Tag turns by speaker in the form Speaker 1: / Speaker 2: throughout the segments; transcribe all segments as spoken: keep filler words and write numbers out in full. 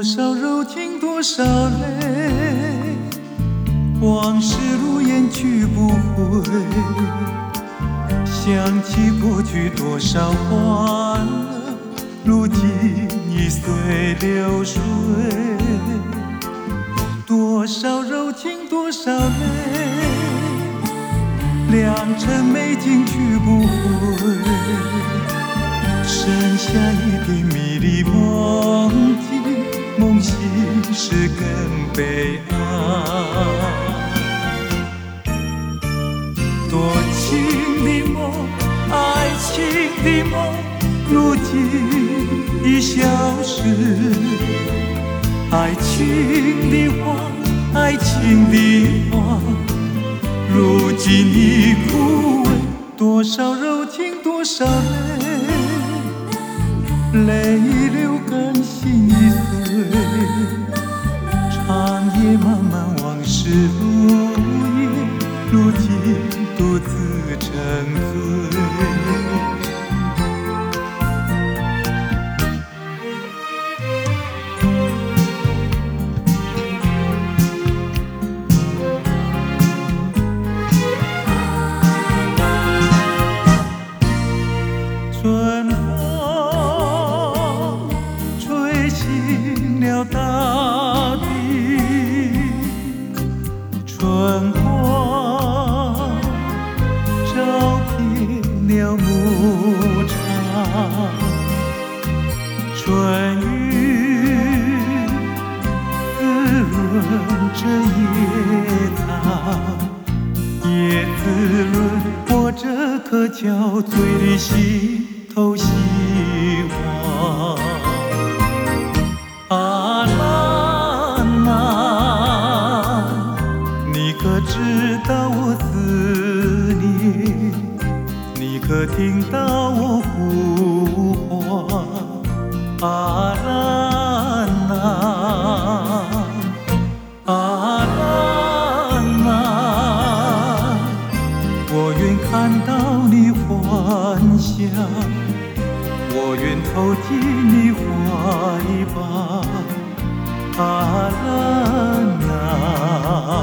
Speaker 1: 少柔情多少泪，往事如烟去不回。想起过去多少欢乐，如今已随流水。多少柔情多少泪，良辰美景去不回。剩下一点迷离梦境，梦醒时更悲哀。多情的梦，爱情的梦，如今已消失。爱情的花，爱情的花，如今已枯萎。多少柔情多少泪，泪已流干心已碎。长夜漫漫往事如烟，如今独自沉醉。春风吹醒了大地，春光照遍了牧场，春雨滋润着野草，也滋润我这颗憔悴的心头希望。啊啦啦，你可知道我思念？你可听到我呼唤？啊啦啦，啊啦啦，我愿看到你欢笑，我愿投进你怀抱。啊啦啦，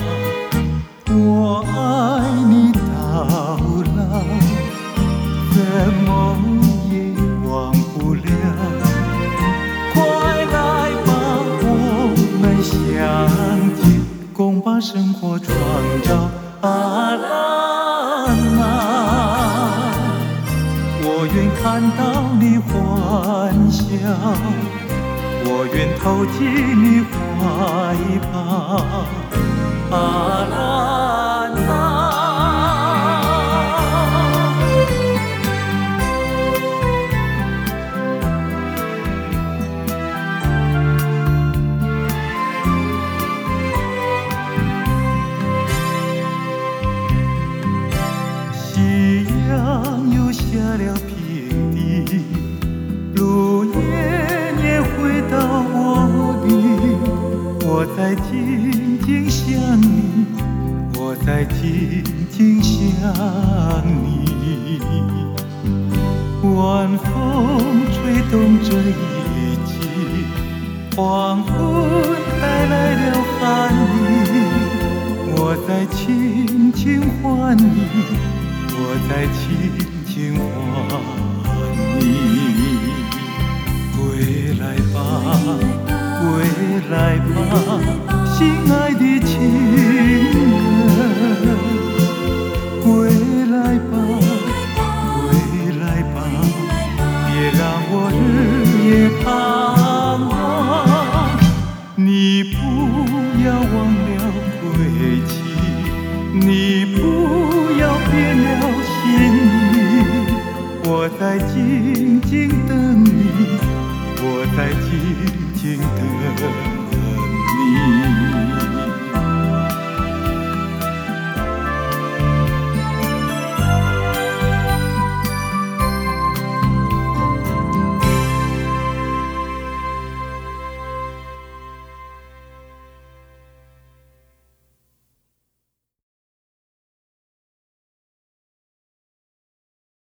Speaker 1: 我爱你到老，怎么也忘不了。快来吧，我们相见，共把生活创造。啊啦啦，我愿看到你欢笑，我愿投进你怀抱。啊啦啦，夕阳又下了平地，路年年回到我里，我在静静想你，我在静静想你。晚风吹动这一季，黄昏带来了寒意，我在轻轻唤你，我在轻轻唤你。归来吧，归来吧，心爱的情人。归来吧，归来吧，别让我日夜盼望。你不要忘了归期，你不要变了心意。我在静静等你，我在静静等你。